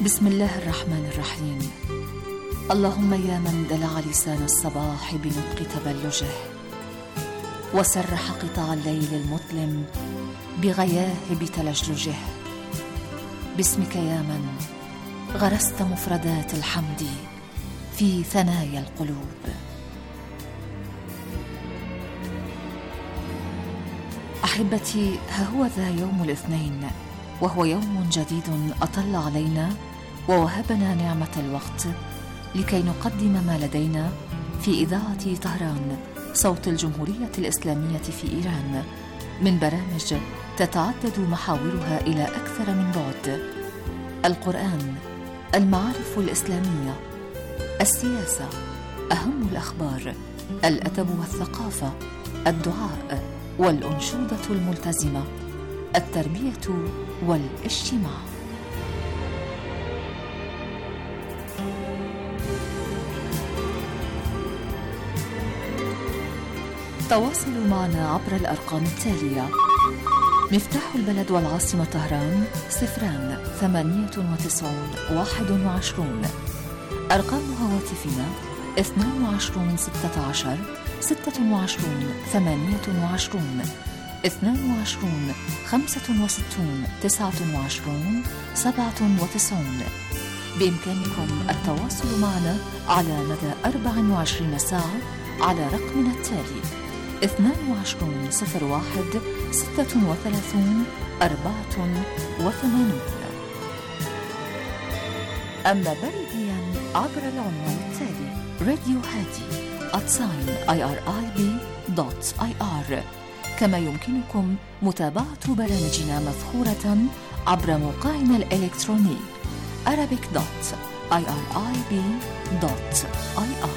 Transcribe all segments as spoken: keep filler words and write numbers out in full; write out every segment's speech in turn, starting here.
بسم الله الرحمن الرحيم. اللهم يا من دلع لسان الصباح بنطق تبلجه، وسرح قطع الليل المظلم بغياهب تلجلجه، باسمك يا من غرست مفردات الحمد في ثنايا القلوب. أحبتي، ها هو ذا يوم الاثنين، وهو يوم جديد أطل علينا ووهبنا نعمة الوقت لكي نقدم ما لدينا في إذاعة طهران صوت الجمهورية الإسلامية في إيران من برامج تتعدد محاورها إلى أكثر من بعد: القرآن، المعارف الإسلامية، السياسة، أهم الأخبار، الأدب والثقافة، الدعاء والأنشودة الملتزمة، التربية والاجتماع. تواصلوا معنا عبر الأرقام التالية: مفتاح البلد والعاصمة طهران صفران ثمانية وتسعون واحد وعشرون. أرقام هواتفنا اثنان وعشرون ستة عشر ستة وعشرون ثمانية وعشرون اثنان وعشرون خمسة وستون تسعة وعشرون سبعة وتسعون. بإمكانكم التواصل معنا على مدى أربع وعشرين ساعة على رقمنا التالي: اثنان وعشرون صفر واحد ستة وثلاثون أربعة وثمانون. أما بريديا عبر العنوان التالي: راديو هادي آت ساين آي آر آي بي دوت آي آر. كما يمكنكم متابعة برامجنا مفخورة عبر موقعنا الإلكتروني arabic dot irib dot I R.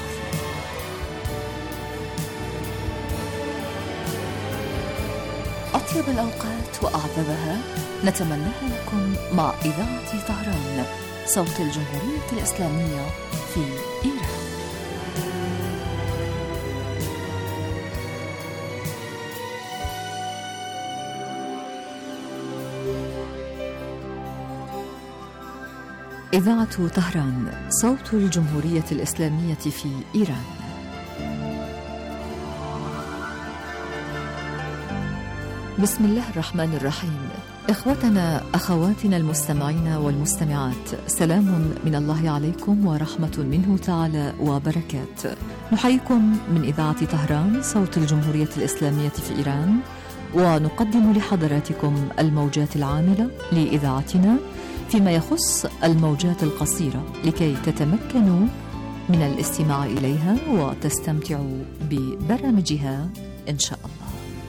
أطيب الأوقات وأعذبها نتمناها لكم مع إذاعة طهران صوت الجمهورية الإسلامية في إيران. إذاعة طهران صوت الجمهورية الإسلامية في إيران. بسم الله الرحمن الرحيم. إخوتنا أخواتنا المستمعين والمستمعات، سلام من الله عليكم ورحمة منه تعالى وبركات. نحييكم من إذاعة طهران صوت الجمهورية الإسلامية في إيران، ونقدم لحضراتكم الموجات العاملة لإذاعتنا فيما يخص الموجات القصيرة لكي تتمكنوا من الاستماع إليها وتستمتعوا ببرامجها إن شاء الله.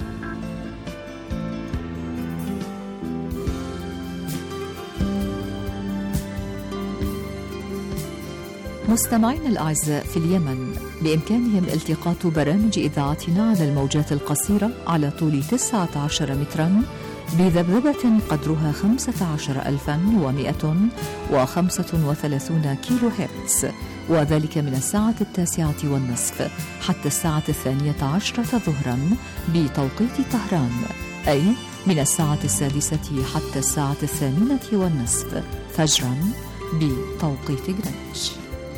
مستمعينا الأعزاء في اليمن، بإمكانهم التقاط برامج إذاعتنا على الموجات القصيرة على طول تسعة عشر متراً بذبذبة قدرها خمسة عشر ألفا ومئة وخمسة وثلاثون كيلو هرتز، وذلك من الساعة التاسعة والنصف حتى الساعة الثانية عشرة ظهرا بتوقيت طهران، أي من الساعة السادسة حتى الساعة الثامنة والنصف فجرا بتوقيت جرينتش.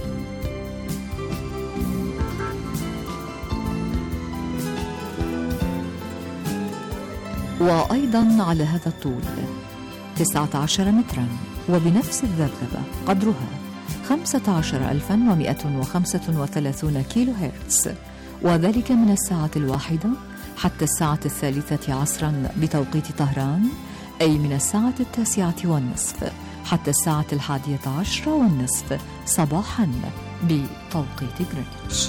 وأيضا على هذا الطول تسعة عشر مترا وبنفس الذبذبة قدرها خمسة عشر ألفا ومئة وخمسة وثلاثون كيلو هرتز، وذلك من الساعة الواحدة حتى الساعة الثالثة عصرا بتوقيت طهران، أي من الساعة التاسعة والنصف حتى الساعة الحادية عشرة والنصف صباحا بتوقيت جرينتش.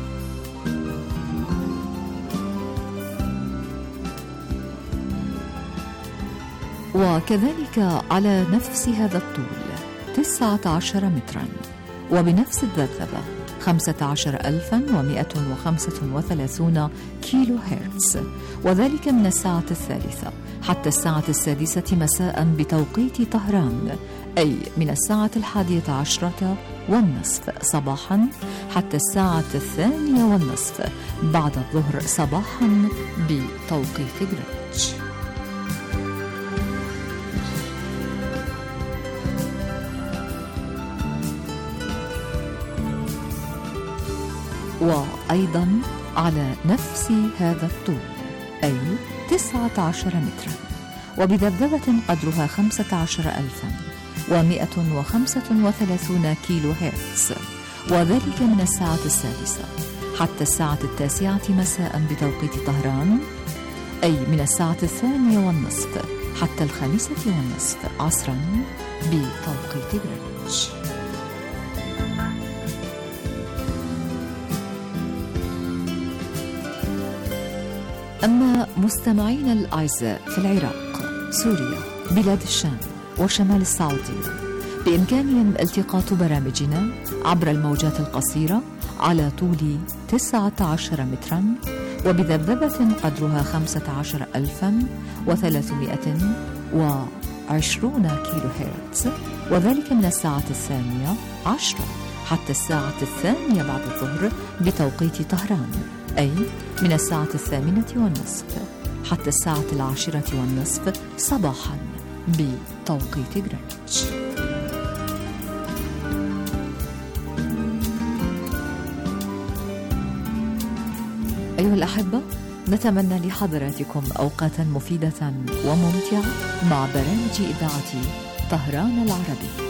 وكذلك على نفس هذا الطول تسعة عشر مترا وبنفس الذبذبة خمسة عشر ألفا ومئة وخمسة وثلاثون كيلو هرتز، وذلك من الساعة الثالثة حتى الساعة السادسة مساء بتوقيت طهران، أي من الساعة الحادية عشرة والنصف صباحا حتى الساعة الثانية والنصف بعد الظهر صباحا بتوقيت جرينتش. أيضا على نفس هذا الطول أي تسعة عشر مترا، وبذبذبة قدرها خمسة عشر ألفا ومئة وخمسة وثلاثون كيلو هرتز، وذلك من الساعة السادسة حتى الساعة التاسعة مساء بتوقيت طهران، أي من الساعة الثانية والنصف حتى الخامسة والنصف عصرا بتوقيت غرينتش. أما مستمعينا الأعزاء في العراق، سوريا، بلاد الشام وشمال السعودية، بإمكانهم التقاط برامجنا عبر الموجات القصيرة على طول تسعة عشر مترا وبذبذبة قدرها خمسة عشر ألفا وثلاثمائة وعشرون كيلو هرتز، وذلك من الساعة الثانية عشرة حتى الساعة الثانية بعد الظهر بتوقيت طهران، أي من الساعة الثامنة والنصف حتى الساعة العاشرة والنصف صباحا بتوقيت غرينتش. أيها الأحبة، نتمنى لحضراتكم أوقاتا مفيدة وممتعة مع برامج إذاعة طهران العربي.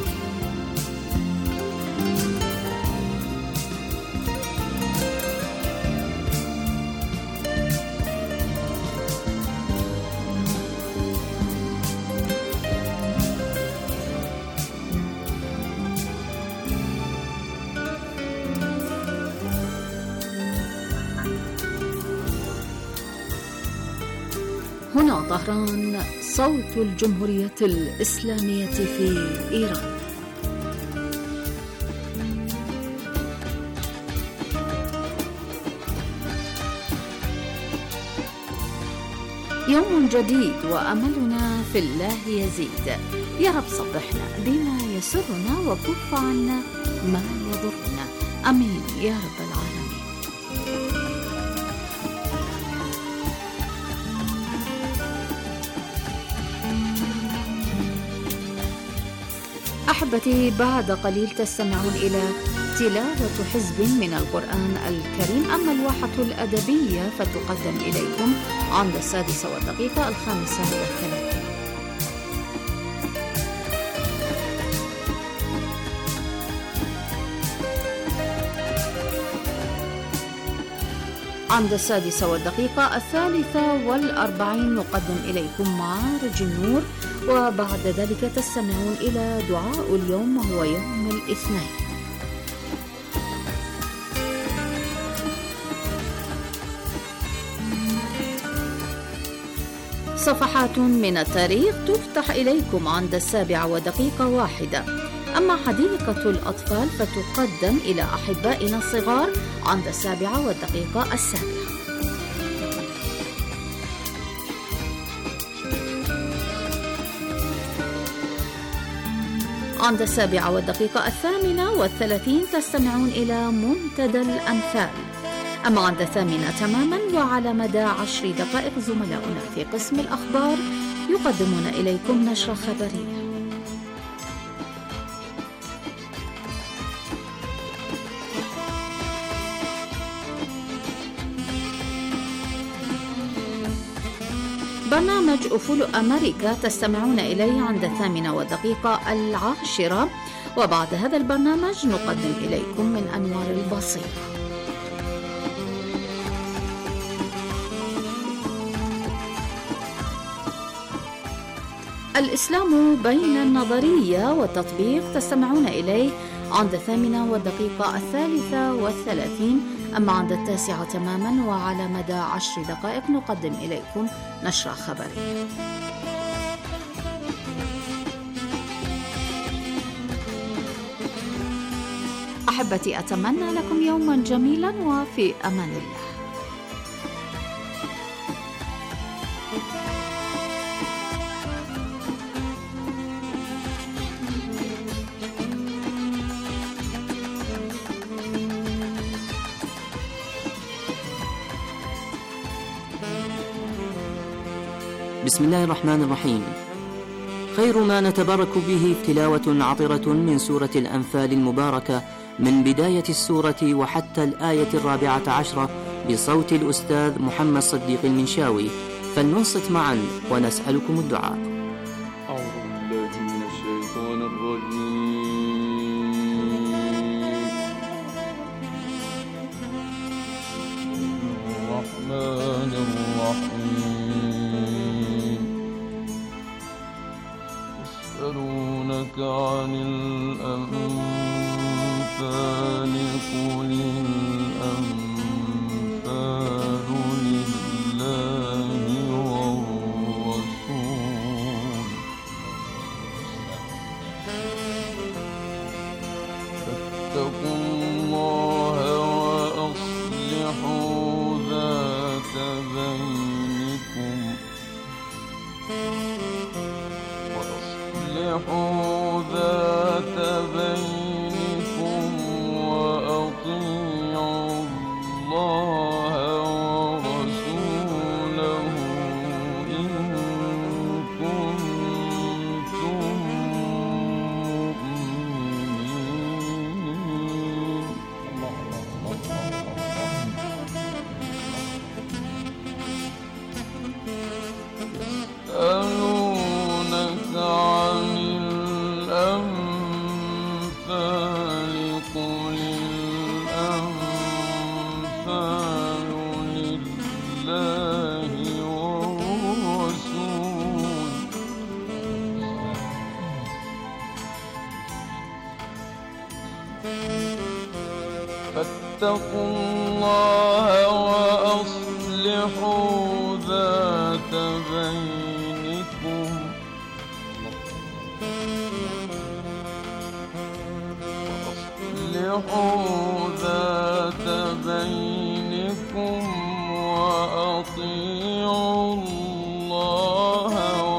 هنا طهران، صوت الجمهورية الإسلامية في إيران. يوم جديد وأملنا في الله يزيد. يا رب صبحنا بما يسرنا وكف عنا ما يضرنا، أمين يا رب العالمين. أحبتي، بعد قليل تستمعون إلى تلاوة حزب من القرآن الكريم، أما الواحة الأدبية فتقدم إليكم عند السادسة والدقيقة الخامسة والثلاثين. عند السادسة والدقيقة الثالثة والأربعين نقدم إليكم معارج النور، وبعد ذلك تستمعون إلى دعاء اليوم وهو يوم الاثنين. صفحات من التاريخ تفتح إليكم عند السابعة ودقيقة واحدة. أما حديقة الأطفال فتقدم إلى أحبائنا الصغار عند السابعة والدقيقة السابعة. عند السابعة والدقيقة الثامنة والثلاثين تستمعون إلى منتدى الأمثال. أما عند الثامنة تماما وعلى مدى عشر دقائق زملاؤنا في قسم الأخبار يقدمون إليكم نشرة خبرية. برنامج أفول أمريكا تستمعون إليه عند الثامنة والدقيقة العاشرة، وبعد هذا البرنامج نقدم إليكم من أنوار البصيرة. الإسلام بين النظرية والتطبيق تستمعون إليه عند الثامنة والدقيقة الثالثة والثلاثين. أما عند التاسعة تماما وعلى مدى عشر دقائق نقدم إليكم نشرة خبرية. أحبتي، أتمنى لكم يوما جميلا وفي أمان الله. بسم الله الرحمن الرحيم. خير ما نتبارك به تلاوة عطرة من سورة الأنفال المباركة من بداية السورة وحتى الآية الرابعة عشرة بصوت الأستاذ محمد صديق المنشاوي، فلننصت معا ونسألكم الدعاء. أعوذ بالله من الشيطان الرجيم. الرحمن الرحيم. يسألونك عن الأنفال قل الأنفال لله والرسول فاتقوا الله وأصلحوا ذات بينكم وأصلحوا ذات بينكم وأطيعوا الله ورسوله إن كنتم مؤمنين. يسألونك عن الأنفال قل الأنفال لله والرسول فاتقوا الله وأصلحوا ذات بينكم وأصلحوا ذات بينكم وأطيعوا الله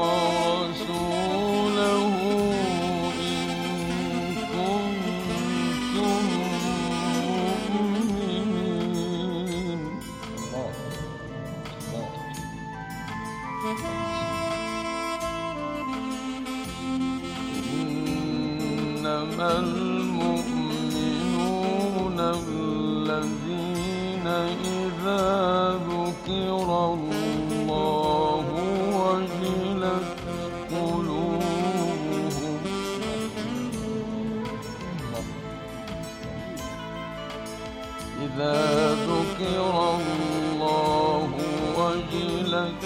ورسوله إن كنتم مؤمنين. إنما المؤمنون الذين إذا ذكر الله وجلت قلوبهم إذا ذكر الله وجلت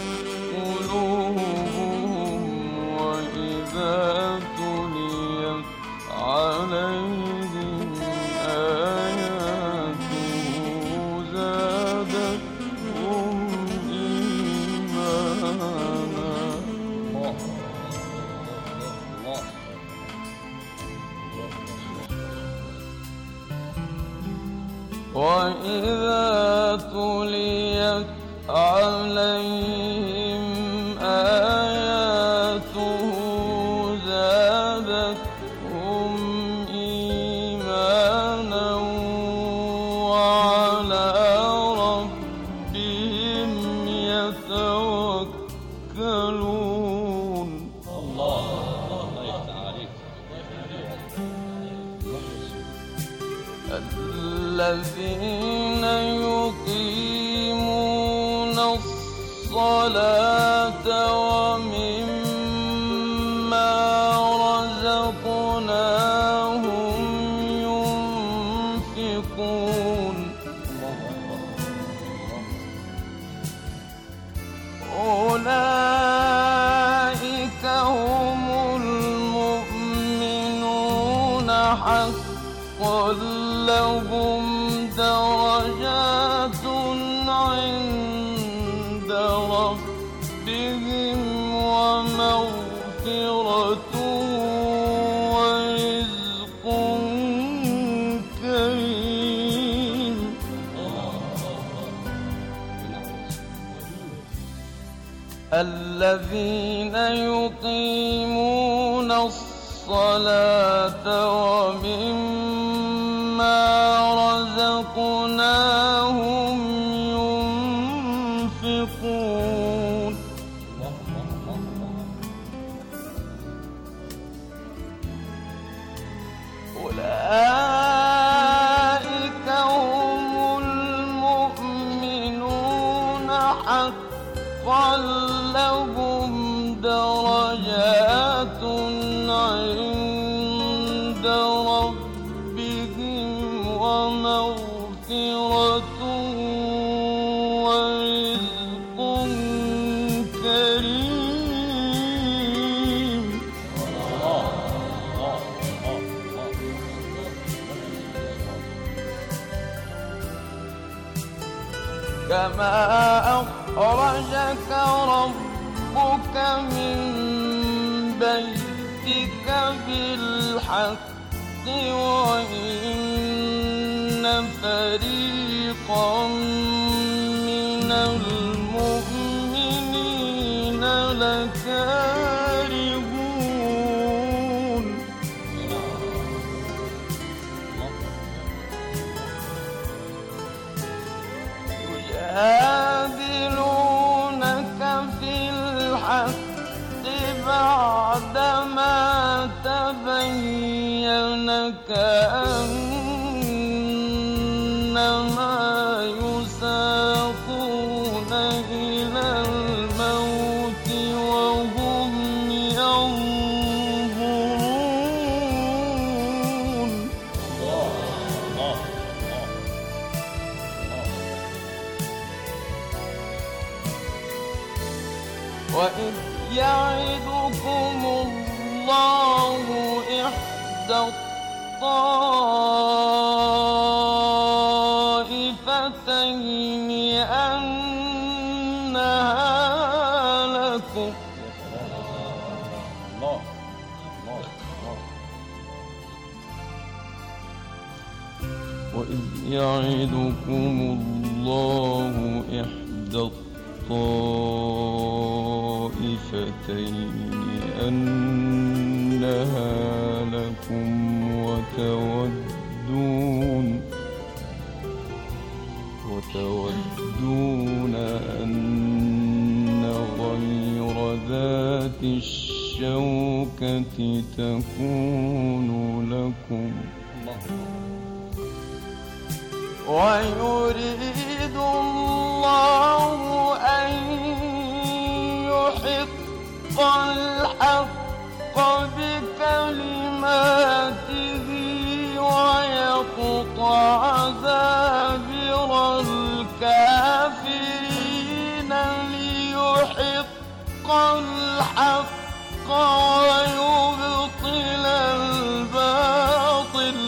قلوبهم وإذا تليت عليهم آياته زادتهم إيمانا. وإذا تليت عليهم آياته زادتهم إيمانا وعلى ربهم يتوكلون. الله الله يفتح عليك. الذين يقيمون الصلاة ومما رزقناهم ينفقون. أولئك هم المؤمنون حقا لهم درجات عند ربهم ومغفرة ورزق كريم. الذين يقيمون الصلاة ومما رزقناهم ينفقون. أولئك حقا لهم درجات عند ربهم ومغفرة ورزق كريم. كما أخرجك ربك من بيتك بالحق وإن فريقا من المؤمنين لكارهون. يجادلونك في الحق بعدما تبين كأنما يساقون إلى الموت وهم ينظرون. وإذ يعدكم الله إحدى الطائفتين أنها لكم وإذ يعدكم الله إحدى الطائفتين أنها لكم وتودون وتودون أن غير ذات الشوكة تكون لكم ويريد الله أن يحق الحق بكلماته ويقطع دابر الكافرين ليحق الحق ويبطل الباطل.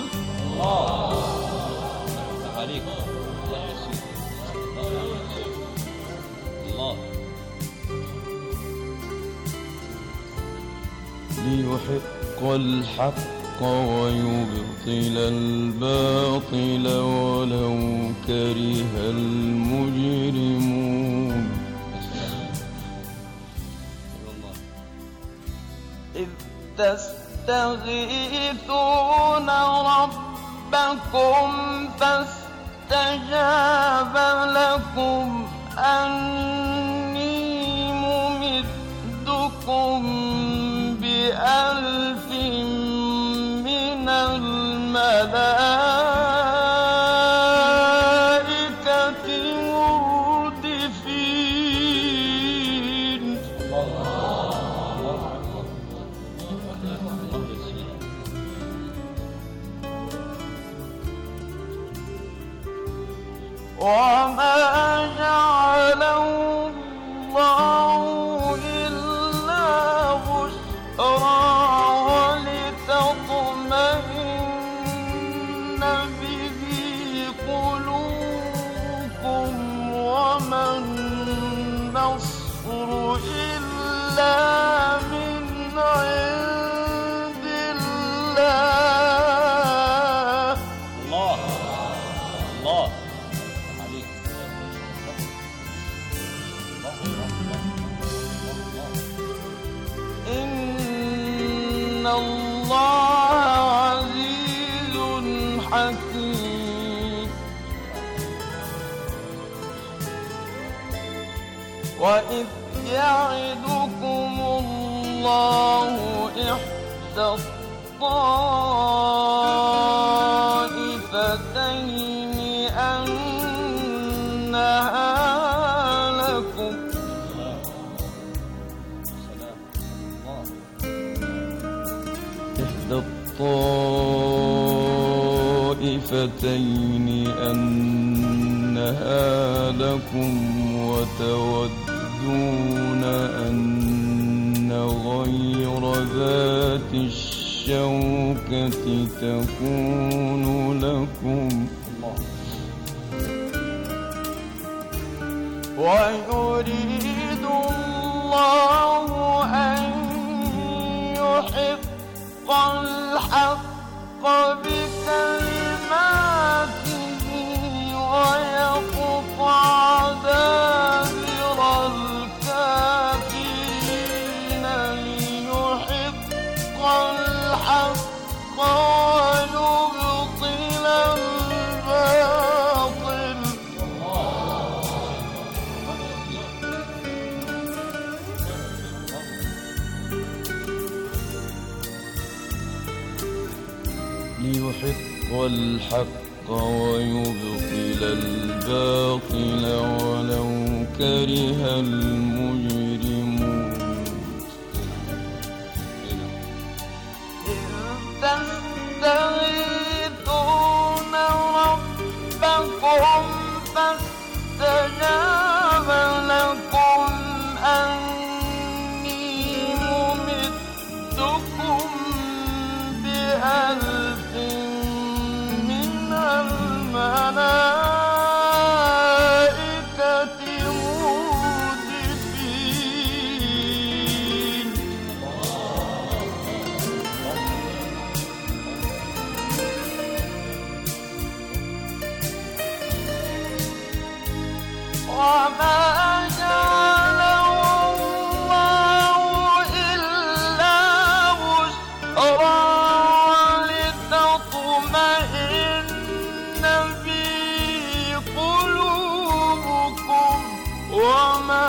ليحق الحق ويبطل الباطل ولو كره المجرمون. إذ تستغيثون ربكم فاستجاب لكم أني ممدكم بألف من الملائكة مردفين. وما جعله الله إلا بشرى ولتطمئن به قلوبكم وما النصر إلا من عند الله. الله الله عليك. إن الله عزيز حكيم. وإذ يعدكم الله إحدى الطائفتين أنها لكم الطائفتين أنها لكم وتودون أن غير ذات الشوكة تكون لكم ويريد الله أن يحق الحق بكلماته ويقطع دابر الكافرين ليحق الحق ويبطل الباطل ليحق الحق ويبطل الباطل ولو كره المجرمون إذ تستغيثون ربكم فاستجاب لكم أني ممدكم بألف من الملائكة مردفين وما جعله الله إلا بشرى لتطمئن به قلوبكم وما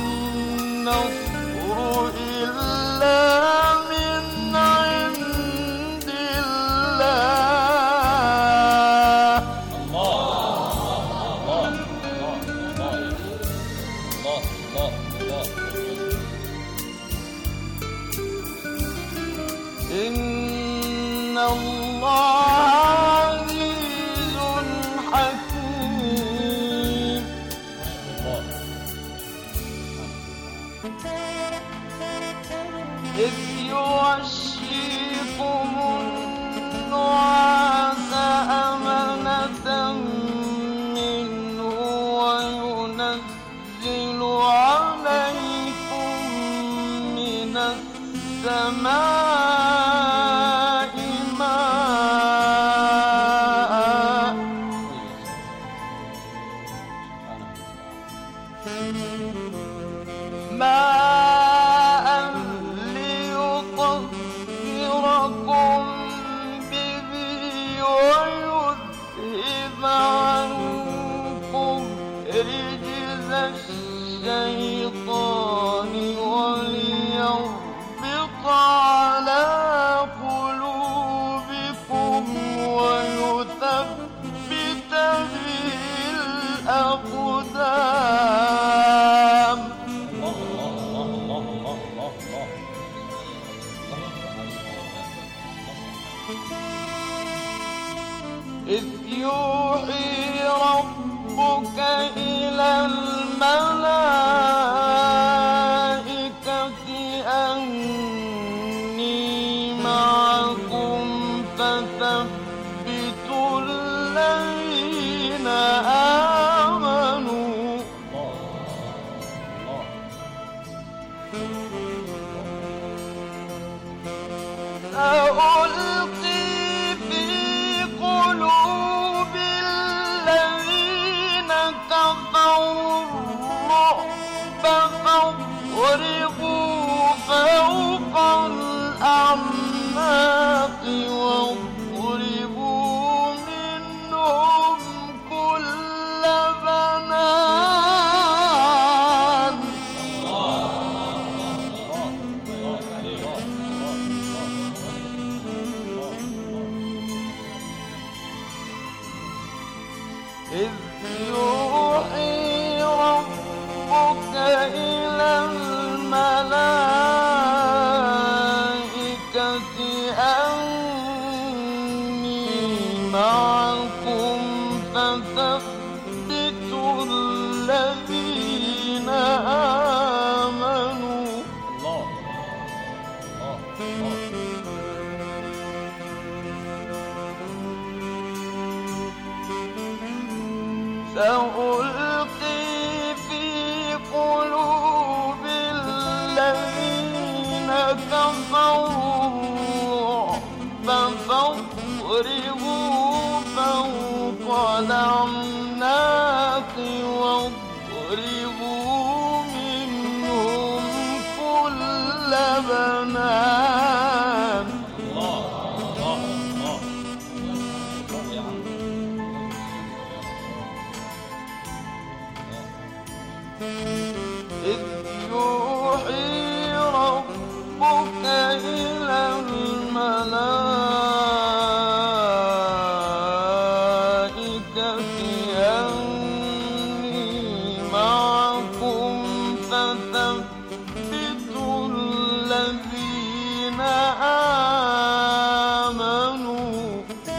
النصر إلا من عند الله. إن الله عزيز حكيم. إذ يغشيكم النعاس أمنة منه وينزل عليكم من السماء ماء ماء ليطهركم به ويذهب عنكم رجز الشيطان وليربط على قلوبكم ويثبت به الأقدام. إذ يوحي ربك إلى الملائكة أني معكم فثبتوا الذين آمنوا سألقي في قلوب الذين كفروا الرعب فاضربوا فوق الأعناق واضربوا منهم كل بنان. إذ يوحي ربك إلى الملائكة فاضربوا منهم كل بنان. إذ يوحي ربك إلى الملائكة أني معكم فثبتوا الذين آمنوا.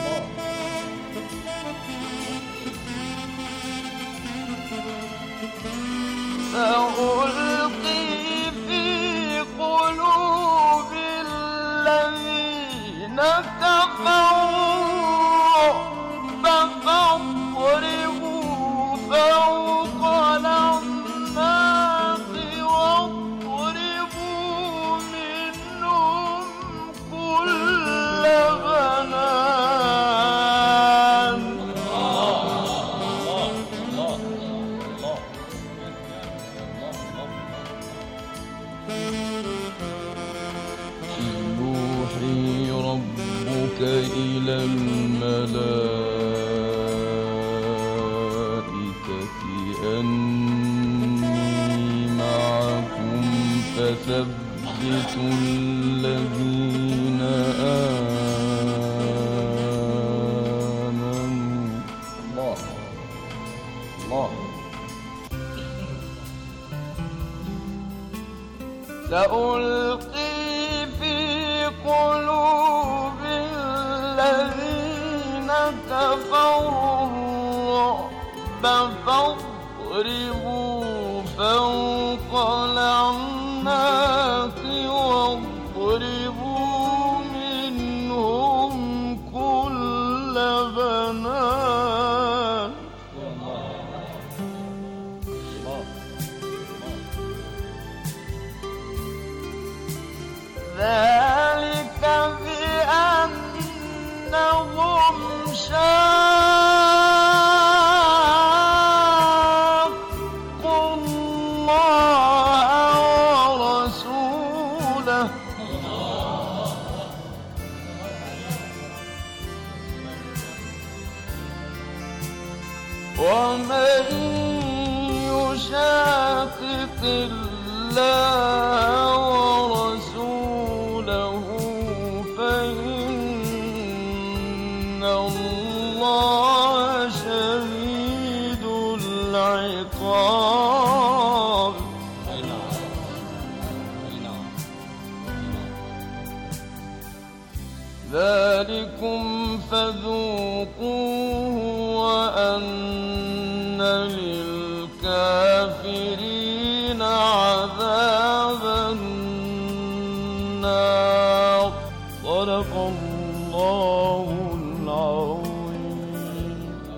فألقي في قلوب الذين كفروا فاضربوا فوق الأعناق واضربوا منهم كل بنان. يوحي ربك إلى الملائكة أني معكم فثبتوا الذين آمنوا. الله الله. سألقي في قلوب الذين كفروا الرعب فاضربوا فوق الأعناق واضربوا منهم كل بنان. ذلك بأنهم شاقوا الله ورسوله ومن يشاقق الله ورسوله فإن الله شديد العقاب. ذلكم فذوقوه وأن للكافرين عذاب النار. صدق الله العظيم.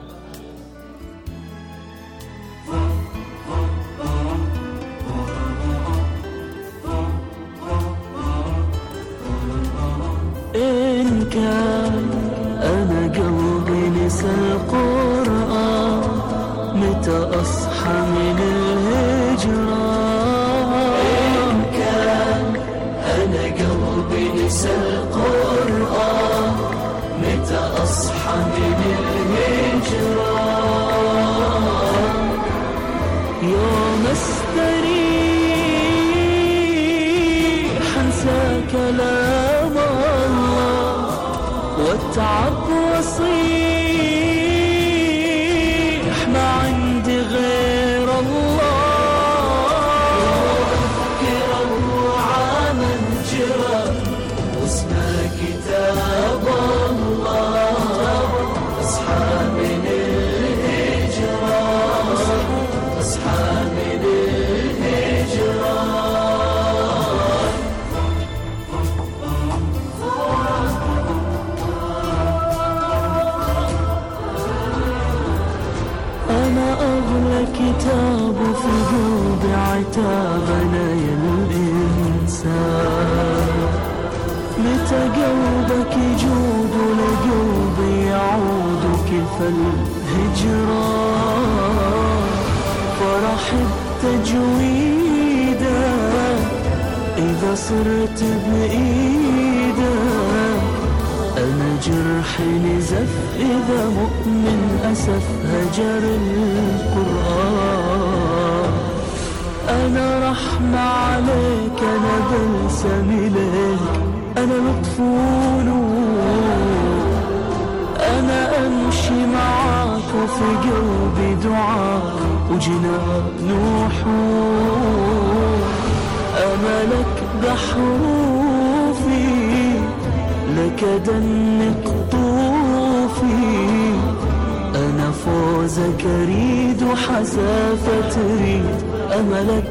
إن كان أنا قلبي نسى القرآن متى أصحى من الهجرة. إن كان أنا قلبي نسى القرآن متى أصحى من الهجرة. يوم استريح انسى كلام الله واتعب وصيح ما عندي غير الله. أذكر الروعة من جرى واسمع كتاب الله. اصحى من الهجرة اصحى من الهجرة. أنا أغلى كتاب في قلبي عتابنا يا الإنسان. متى قلبك يجود ولقلبي يعود كيف الهجرة. صاحب تجويده إذا صرت بإيده أنا جرحي نزف إذا مؤمن أسف هجر القرآن أنا رحمة عليك أنا بلسم إليك أنا لطف ونور أنا أمشي معاك وفي قلبي دعاء وجنان وحور أملك بحروفي لك دنك طوفي أنا فوزك أريد وحسافة تريد أملك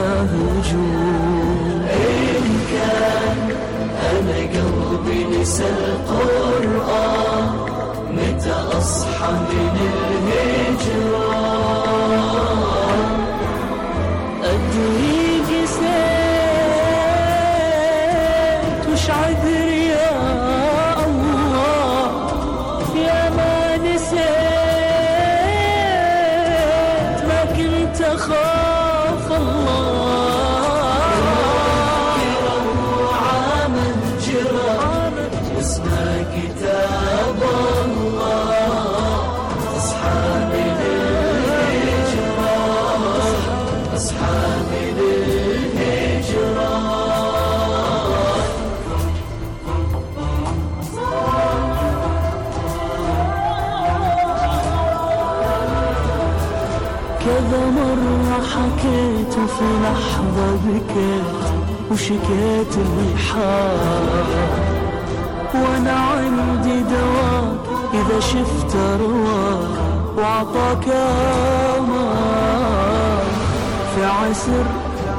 مهجور إن كان أنا قلبي نسى القرآن متى أصحى من الهجران أدري قسيت وش عذري يا الله يا ما نسيت ما كنت أخاف الله وعامل جرى واسمع كتاب الله أصحاب الهجرة أصحاب الهجرة كذا مرة حكيت وفي لحظة بكيت وشكيت الحال وانا عندي دواك اذا شفت رواك وعطاك امان في عسر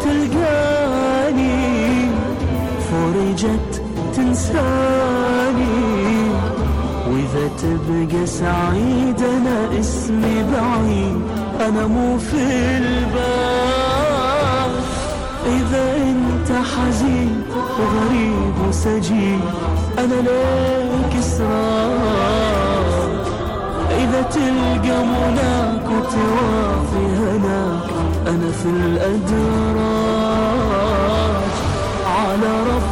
تلقاني فرجت تنساني واذا تبقى سعيد انا اسمي بعيد انا مو في البال اذا انت حزين وغريب وسجين أنا ليك إسرار إذا تلقى مناك وتوافي هناك أنا في الأدراج على رف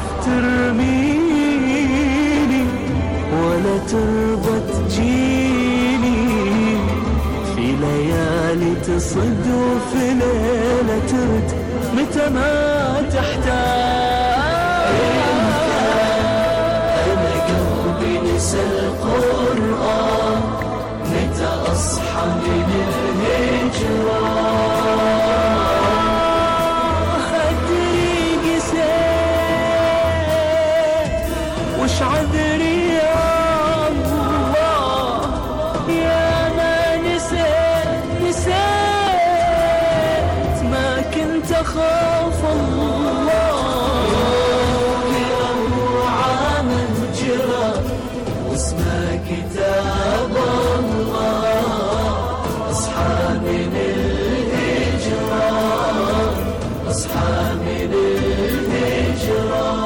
ترميني ولا ترضى تجيني في ليالي تصد وفي ليلة ترد متى ما تحتاج نسى القرآن متى أصحى من الهجرة أدري قسيت وش عذري يا الله يا ما نسيت نسيت ما كنت أخاف الله وعامل جرى اسمع كتاب الله أصحاب الهجرة أصحاب الهجرة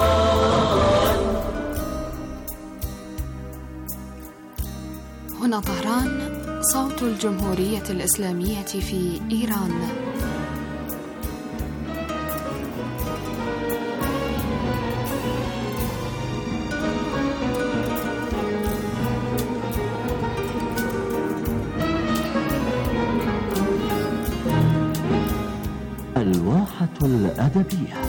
هنا طهران صوت الجمهورية الإسلامية في إيران. الواحة الأدبية.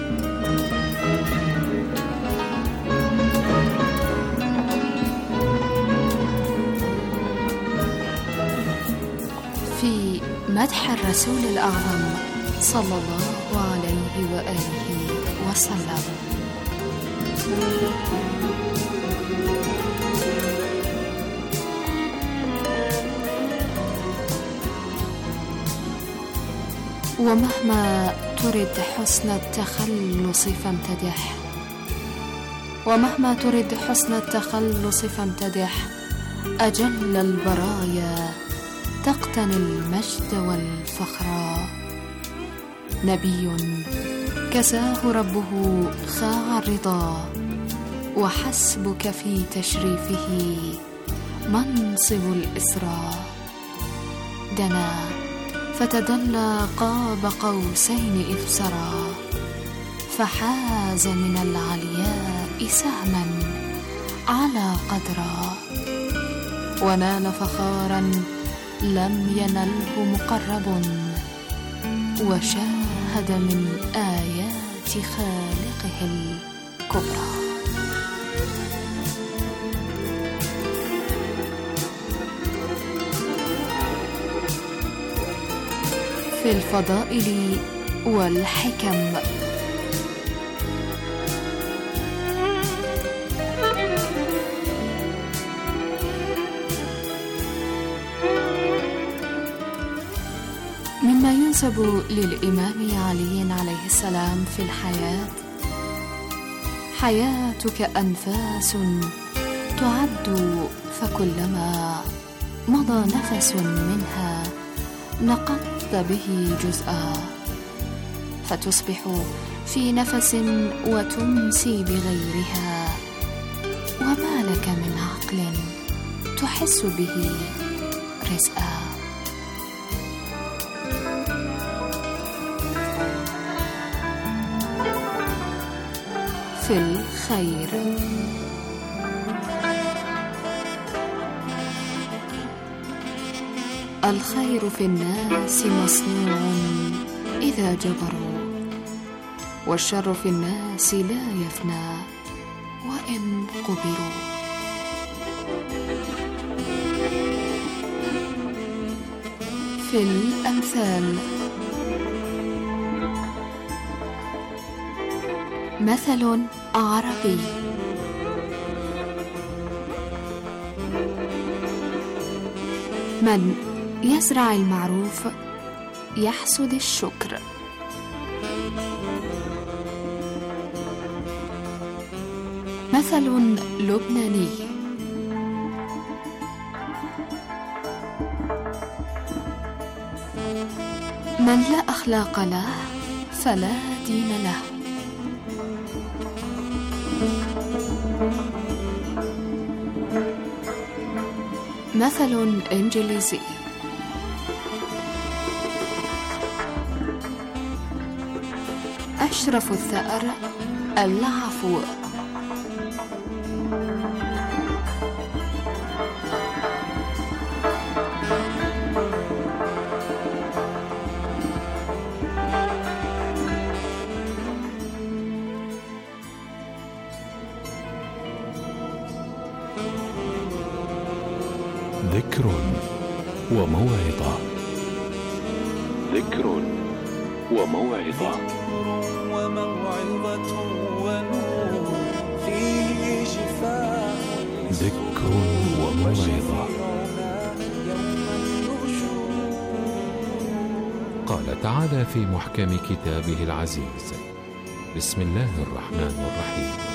في مدح الرسول الأعظم صلى الله عليه وآله وسلم. ومهما ترد حسن التخلص فامتدح ومهما ترد حسن التخلص فامتدح أجل البرايا تقتني المجد والفخر. نبي كساه ربه خاع الرضا وحسبك في تشريفه منصب الإسراء. دنا فتدلى قاب قوسين إذ سرى، فحاز من العلياء سهما على قدرا، ونال فخارا لم ينله مقرب، وشاهد من آيات خالقه الكبرى. في الفضائل والحكم. مما ينسب للإمام علي عليه السلام في الحياة: حياتك أنفاس تعد، فكلما مضى نفس منها نقضت به جزءا، فتصبح في نفس وتمسي بغيرها، وما لك من عقل تحس به رزقا. في الخير. الخير في الناس مصنوع إذا جبروا، والشر في الناس لا يفنى وإن قبروا. في الأمثال. مثل عربي: من يزرع المعروف يحصد الشكر. مثل لبناني: من لا أخلاق له فلا دين له. مثل إنجليزي: أشرف الثأر العفو. ذكر وموعظة. ذكر وموعظة. وموعظة ونور فيه شفاء. ذكر وموعظة. قال تعالى في محكم كتابه العزيز: بسم الله الرحمن الرحيم: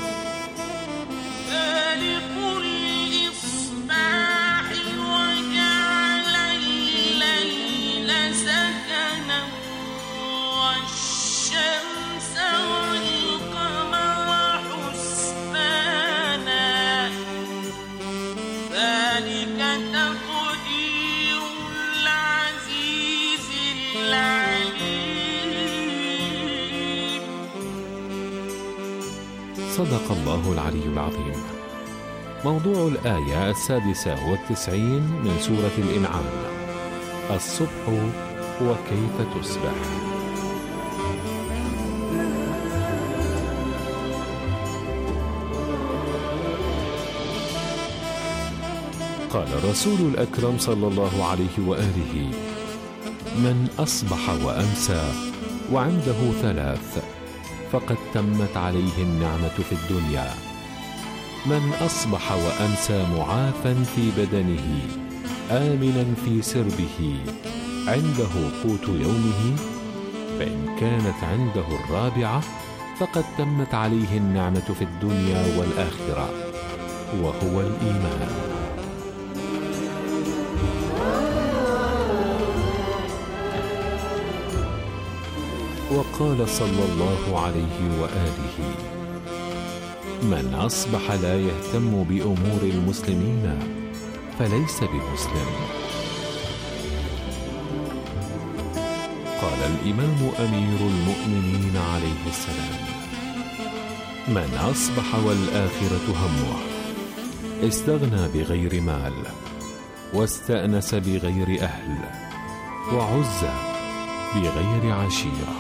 صدق الله العلي العظيم. موضوع الآية السادسة والتسعين من سورة الإنعام: الصبح وكيف تصبح. قال الرسول الأكرم صلى الله عليه وآله: من أصبح وأمسى وعنده ثلاث فقد تمت عليه النعمة في الدنيا: من أصبح وأمسى معافا في بدنه آمنا في سربه عنده قوت يومه، فإن كانت عنده الرابعة فقد تمت عليه النعمة في الدنيا والآخرة، وهو الإيمان. وقال صلى الله عليه وآله: من أصبح لا يهتم بأمور المسلمين فليس بمسلم. قال الإمام أمير المؤمنين عليه السلام: من أصبح والآخرة همه استغنى بغير مال، واستأنس بغير أهل، وعز بغير عشيرة.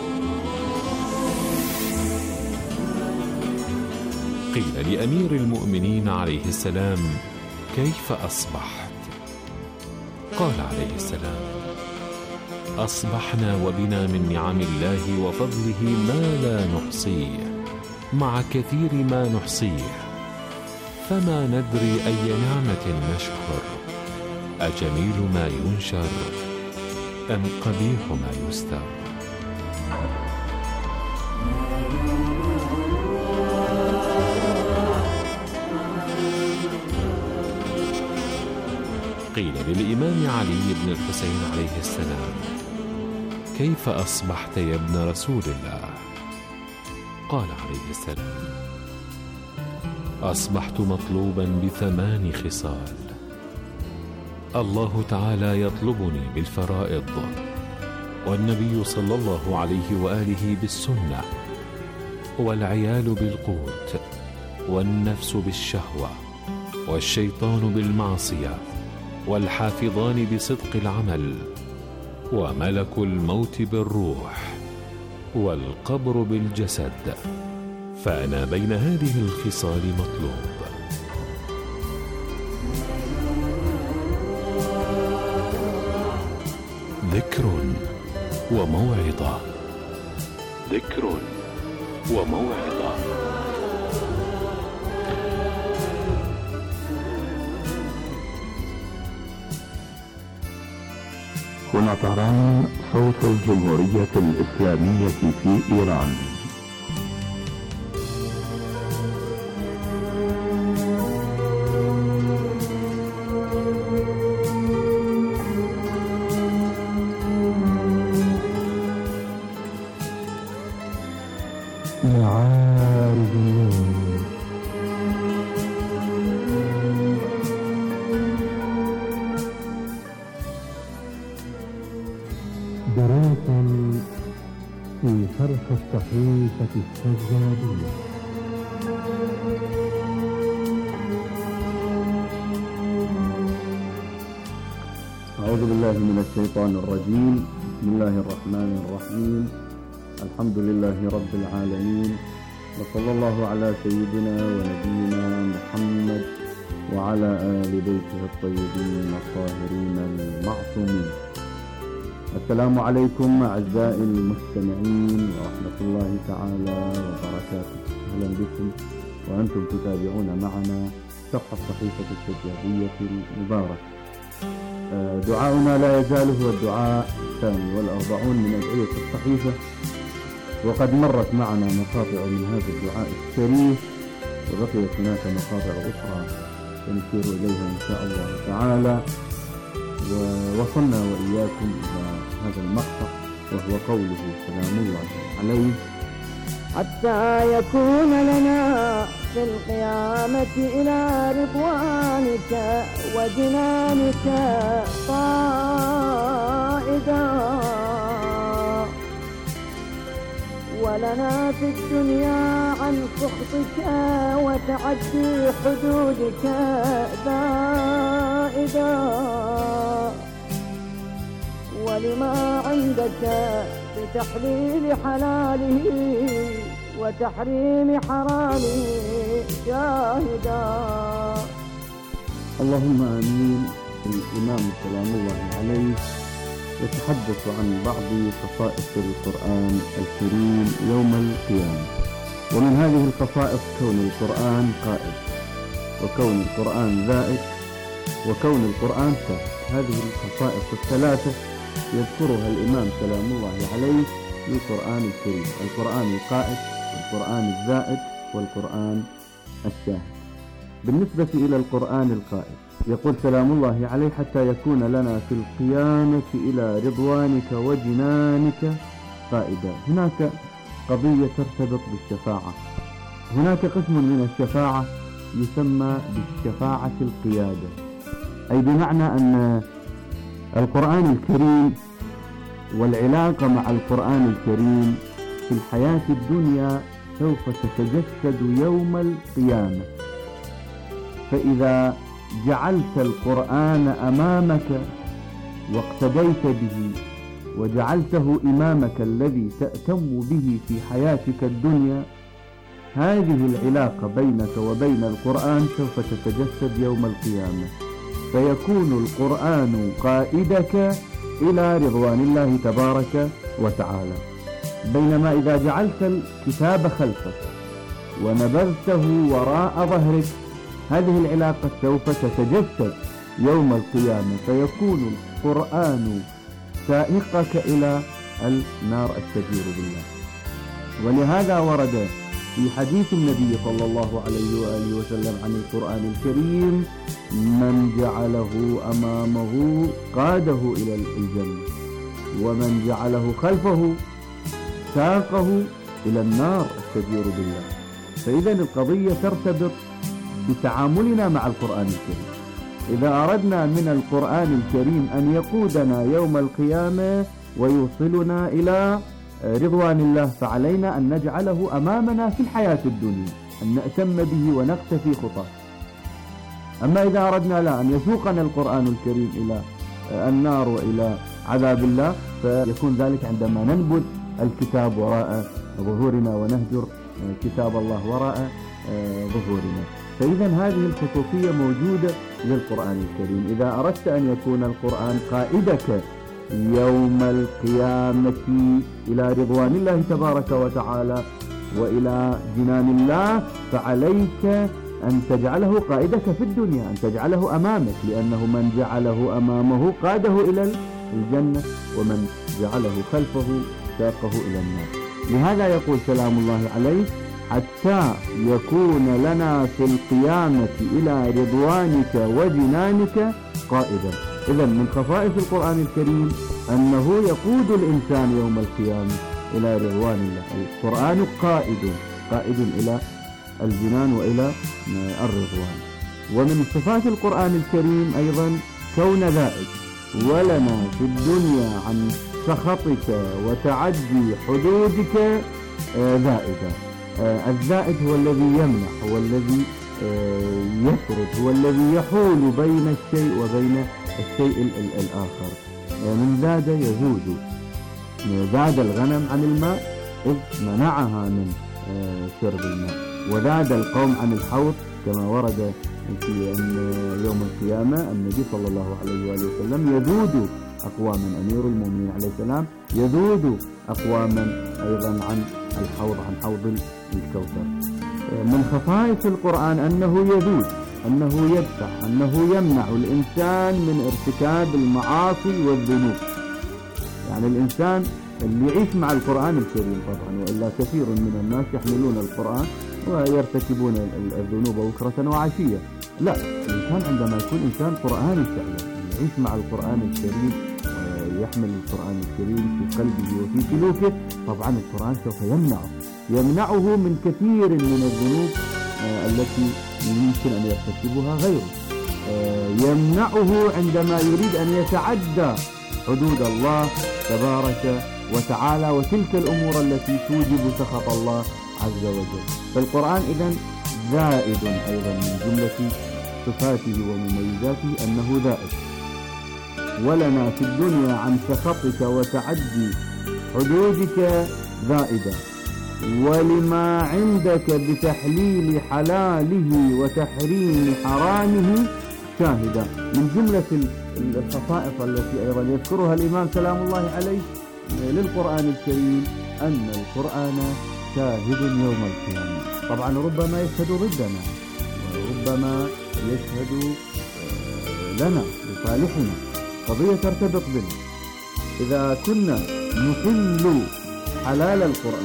قيل لأمير المؤمنين عليه السلام: كيف أصبحت؟ قال عليه السلام: أصبحنا وبنا من نعم الله وفضله ما لا نحصيه، مع كثير ما نحصيه، فما ندري أي نعمة نشكر، أجميل ما ينشر أم قبيح ما يستر. قيل للإمام علي بن الحسين عليه السلام: كيف أصبحت يا ابن رسول الله؟ قال عليه السلام: أصبحت مطلوبا بثمان خصال. الله تعالى يطلبني بالفرائض، والنبي صلى الله عليه وآله بالسنة، والعيال بالقوت، والنفس بالشهوة، والشيطان بالمعصية، والحافظان بصدق العمل، وملك الموت بالروح، والقبر بالجسد، فأنا بين هذه الخصال مطلوب. ذكر وموعظة، ذكر وموعظة. هنا طهران، صوت الجمهورية الإسلامية في إيران. معارج النور، دروس في شرح الصحيفة السجادية. أعوذ بالله من الشيطان الرجيم. بسم الله الرحمن الرحيم. الحمد لله رب العالمين، وصلى الله على سيدنا ونبينا محمد وعلى آل بيته الطيبين الطاهرين المعصومين. السلام عليكم أعزائي المستمعين ورحمة الله تعالى وبركاته. أهلا بكم وأنتم تتابعون معنا شرح الصحيفة السجادية المباركة. دعاؤنا لا يزال هو الدعاء الثاني والأربعون من أدعية الصحيفة، وقد مرت معنا مقاطع من هذا الدعاء الشريف، وبقيت هناك مقاطع أخرى سنشير إليها إن شاء الله تعالى. ووصلنا وإياكم إلى هذا المقطع، وهو قوله سلام الله عليه: حتى يكون لنا في القيامة إلى رضوانك وجنانك صائدا، ولنا في الدنيا عن سخطك وتعدي حدودك زائدا، ولما عندك بتحليل حلاله وتحريم حرامه شاهدا. اللهم آمين. الإمام سلام الله عليه يتحدث عن بعض خصائص القرآن الكريم يوم القيامة، ومن هذه الخصائص كون القرآن قائد، وكون القرآن زائد، وكون القرآن ثابت. هذه الخصائص الثلاثة يذكرها الإمام سلام الله عليه للقرآن الكريم: القرآن القائد، والقرآن الزائد، والقرآن الشاهد. بالنسبة إلى القرآن القائد يقول سلام الله عليه: حتى يكون لنا في القيامة إلى رضوانك وجنانك قائدا. هناك قضية ترتبط بالشفاعة. هناك قسم من الشفاعة يسمى بالشفاعة القيادة، أي بمعنى أن القرآن الكريم والعلاقة مع القرآن الكريم في الحياة الدنيا سوف تتجسد يوم القيامة. فإذا جعلت القرآن أمامك واقتديت به وجعلته إمامك الذي تأتم به في حياتك الدنيا، هذه العلاقة بينك وبين القرآن سوف تتجسد يوم القيامة، فيكون القرآن قائدك إلى رضوان الله تبارك وتعالى. بينما إذا جعلت الكتاب خلفك ونبذته وراء ظهرك، هذه العلاقة سوف تتجسد يوم القيامة، فيكون القرآن سائقك إلى النار الشجير بالله. ولهذا ورد في حديث النبي صلى الله عليه وآله وسلم عن القرآن الكريم: من جعله أمامه قاده إلى الجنة، ومن جعله خلفه ساقه إلى النار الشجير بالله. فإذا القضية ترتبط بتعاملنا مع القرآن الكريم. إذا أردنا من القرآن الكريم أن يقودنا يوم القيامة ويوصلنا إلى رضوان الله، فعلينا أن نجعله أمامنا في الحياة الدنيا، أن نأتم به ونقتفي خطاه. أما إذا أردنا لا أن يسوقنا القرآن الكريم إلى النار وإلى عذاب الله، فيكون ذلك عندما ننبذ الكتاب وراء ظهورنا ونهجر كتاب الله وراء ظهورنا. فإذا هذه الخصوصية موجودة للقرآن الكريم. إذا أردت أن يكون القرآن قائدك يوم القيامة إلى رضوان الله تبارك وتعالى وإلى جنان الله، فعليك أن تجعله قائدك في الدنيا، أن تجعله أمامك، لأنه من جعله أمامه قاده إلى الجنة، ومن جعله خلفه ساقه إلى النار. لهذا يقول سلام الله عليه: حتى يكون لنا في القيامة إلى رضوانك وجنانك قائدا. إذن من خصائص القرآن الكريم أنه يقود الإنسان يوم القيامة إلى رضوان الله. القرآن قائد قائد إلى الجنان وإلى الرضوان. ومن صفات القرآن الكريم أيضا كون ذائد، ولنا في الدنيا عن سخطك وتعدي حدودك ذائدا. الزائد هو الذي يمنع، هو الذي يفرض، هو الذي يحول بين الشيء وبين الشيء الآخر. من زاد يزود، زاد الغنم عن الماء إذ منعها من شرب الماء، وزاد القوم عن الحوض، كما ورد في يوم القيامة النبي صلى الله عليه وآله وسلم يذود أقواما، أمير المؤمنين عليه السلام يذود أقواما أيضا عن الحوض، عن حوض الكوثر. من خصائص القرآن أنه يذود، أنه يدفع، أنه يمنع الإنسان من ارتكاب المعاصي والذنوب. يعني الإنسان اللي يعيش مع القرآن الكريم طبعا، وإلا كثير من الناس يحملون القرآن ويرتكبون الذنوب بكرة وعشية. لا، الإنسان عندما يكون إنسان قرآني فعلا يعيش مع القرآن الكريم، يحمل القرآن الكريم في قلبه وفي سلوكه، طبعا القرآن سوف يمنعه يمنعه من كثير من الذنوب التي يمكن أن يرتكبها غيره. يمنعه عندما يريد أن يتعدى حدود الله تبارك وتعالى وتلك الأمور التي توجب سخط الله عز وجل. فالقرآن إذن زائد أيضا من جملة صفاته ومميزاته أنه زائد. ولنا في الدنيا عن سخطك وتعدي حدودك زائدة، ولما عندك بتحليل حلاله وتحريم حرامه شاهدا. من جملة الخصائص التي أيضا يذكرها الإمام سلام الله عليه للقرآن الكريم أن القرآن شاهد يوم القيامة. طبعا ربما يشهد ضدنا، وربما يشهد لنا لصالحنا، قضية ترتبط بنا. إذا كنا نحل حلال القرآن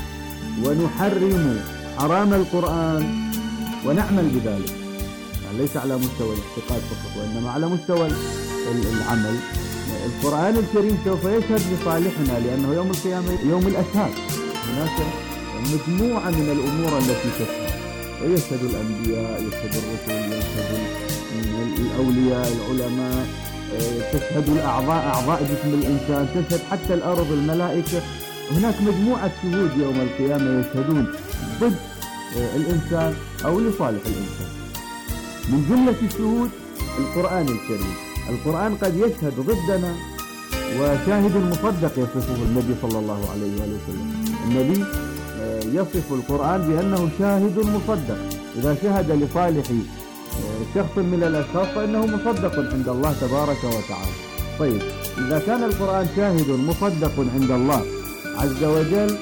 ونحرم حرام القرآن ونعمل بذلك، يعني ليس على مستوى الاعتقاد فقط وإنما على مستوى العمل، القرآن الكريم سوف يشهد لصالحنا، لأنه يوم القيامة يوم الأشهاد، هناك مجموعة من الأمور التي تشهد، ويشهد الأنبياء، يشهد الرسل، يشهد الأولياء، العلماء، تشهد الأعضاء أعضاء جسم الإنسان، تشهد حتى الأرض، الملائكة. هناك مجموعة شهود يوم القيامة يشهدون ضد الإنسان أو لصالح الإنسان. من جملة الشهود القرآن الكريم. القرآن قد يشهد ضدنا، وشاهد مصدق يصفه النبي صلى الله عليه وسلم. النبي يصف القرآن بأنه شاهد مصدق، إذا شهد لصالح شخص من الأشخاص فإنه مصدق عند الله تبارك وتعالى. طيب، إذا كان القرآن شاهد مصدق عند الله عز وجل،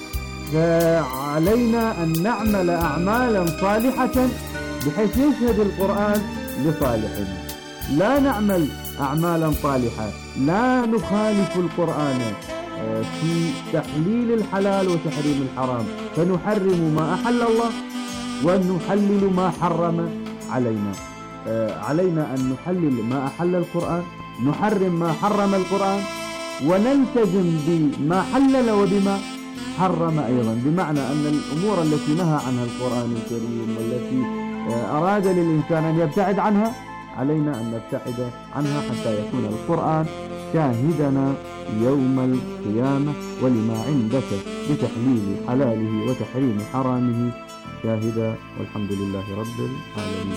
فعلينا أن نعمل أعمالا صالحة بحيث يشهد القرآن لصالحنا. لا نعمل أعمالا صالحة، لا نخالف القرآن في تحليل الحلال وتحريم الحرام، فنحرم ما أحل الله ونحلل ما حرم علينا. علينا أن نحلل ما أحل القرآن، نحرم ما حرم القرآن، ونلتزم بما حلل وبما حرم أيضا. بمعنى أن الأمور التي نهى عنها القرآن الكريم والتي أراد للإنسان أن يبتعد عنها، علينا أن نبتعد عنها حتى يكون القرآن شاهدنا يوم القيامة، ولما عندك بتحليل حلاله وتحريم حرامه شاهدا. والحمد لله رب العالمين.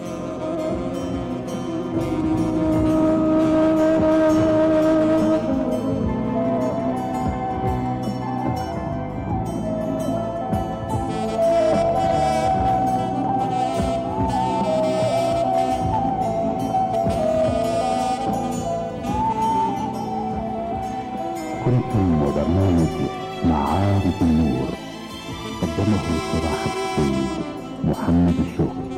كنتم وبرنامج معارف النور، قدمه صلاح السيد محمد الشوقي.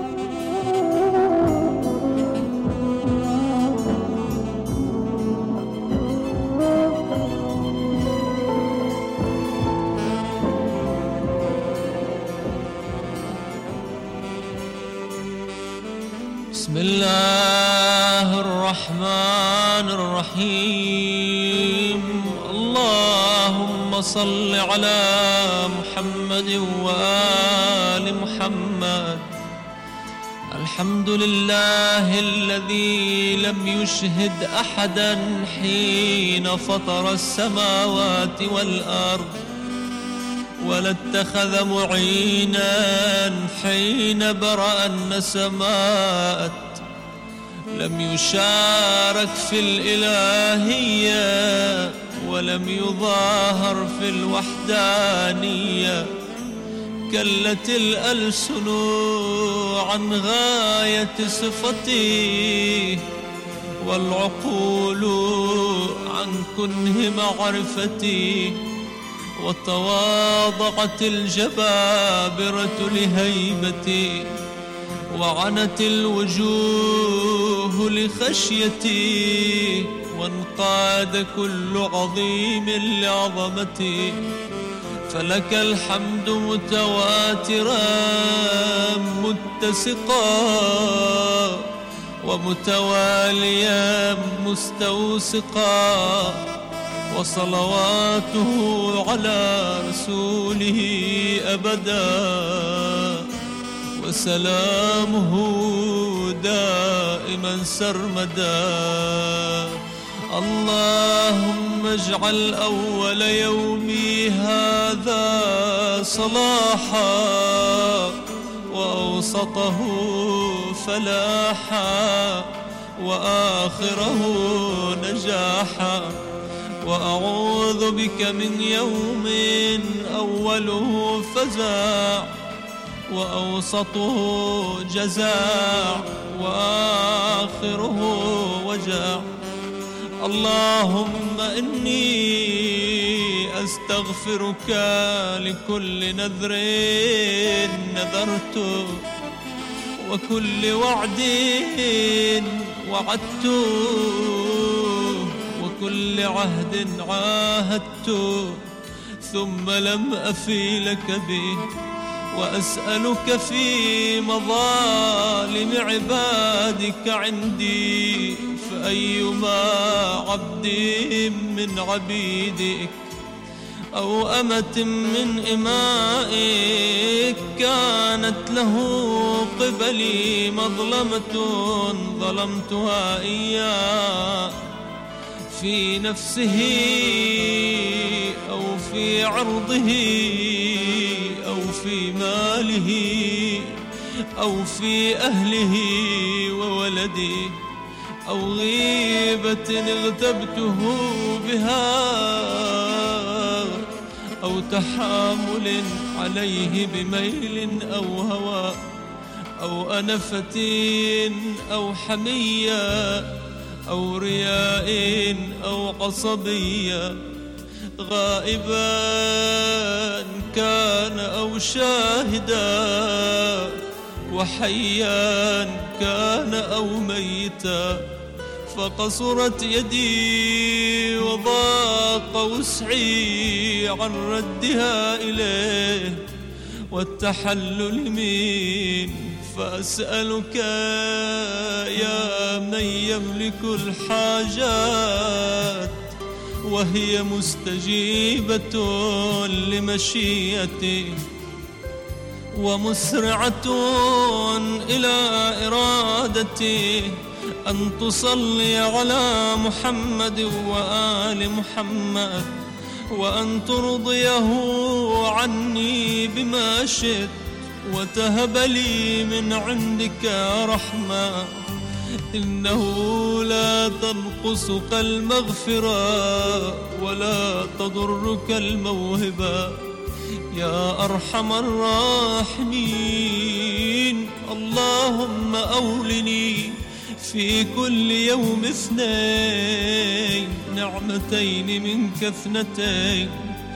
بسم الله الرحمن الرحيم. اللهم صل على محمد وآل محمد. الحمد لله الذي لم يشهد أحدا حين فطر السماوات والأرض، ولا اتخذ معينا حين برأ النسمات، لم يشارك في الإلهية ولم يظاهر في الوحدانية. كلت الألسن عن غاية صفتي، والعقول عن كنه معرفتي، وتواضعت الجبابرة لهيبتي، وعنت الوجوه لخشيتي، وانقاد كل عظيم لعظمتي. فلك الحمد متواترا متسقا، ومتواليا مستوسقا، وصلواته على رسوله أبدا، وسلامه دائما سرمدا. اللهم اجعل أول يومي هذا صلاحا، وأوسطه فلاحا، وآخره نجاحا. وأعوذ بك من يوم أوله فزاع، وأوسطه جزاع، وآخره وجاع. اللهم إني أستغفرك لكل نذر نذرته، وكل وعد وعدته، وكل عهد عاهدته، ثم لم أفي لك به. وأسألك في مظالم عبادك عندي، فأيما عبد من عبيدك أو أمة من إمائك كانت له قبلي مظلمة ظلمتها إياه في نفسه أو في عرضه أو في ماله أو في أهله وولده أو غيبة اغتبته بها أو تحامل عليه بميل أو هوى أو أنفة أو حمية أو رياء أو قصبية غائبا كان أو شاهدا وحيا كان أو ميتا فقصرت يدي وضاق وسعي عن ردها إليه والتحلل من فأسألك يا من يملك الحاجات وهي مستجيبة لمشيته ومسرعة إلى إرادته أن تصلي على محمد وآل محمد وأن ترضيه عني بما شئت وتهب لي من عندك رحمة إنه لا تنقصك المغفرة ولا تضرك الموهبة يا أرحم الراحمين. اللهم أولني في كل يوم اثنين نعمتين منك اثنتين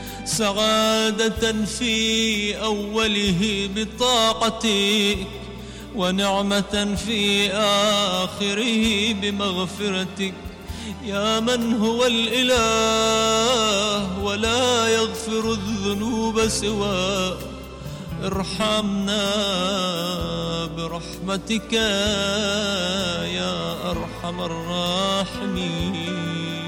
سعادة في أوله بطاعتك ونعمة في آخره بمغفرتك يا من هو الإله ولا يغفر الذنوب سواه ارحمنا برحمتك يا أرحم الراحمين.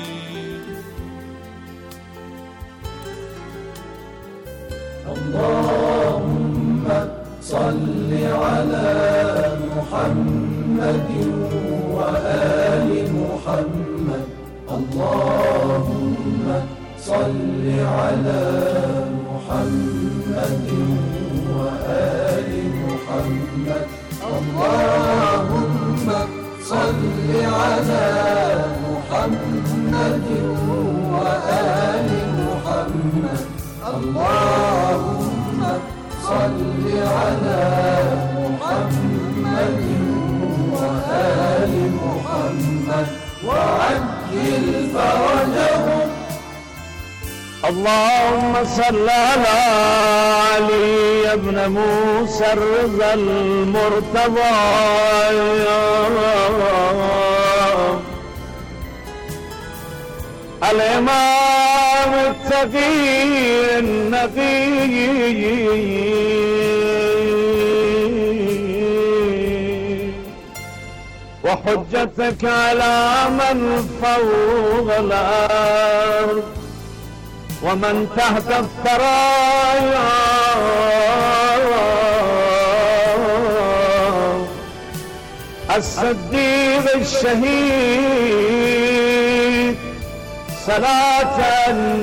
اللهم صل على محمد وآل محمد. اللهم صل على محمد وآل محمد. اللهم صل على محمد وآل محمد. اللهم صل على محمد وآل محمد وعجل فرجهم. اللهم صل على علي بن موسى الرضا المرتضى الإمام التقي النقي وحجتك على من فوق الأرض ومن تحت الثرايا الصديق الشهيد صلاة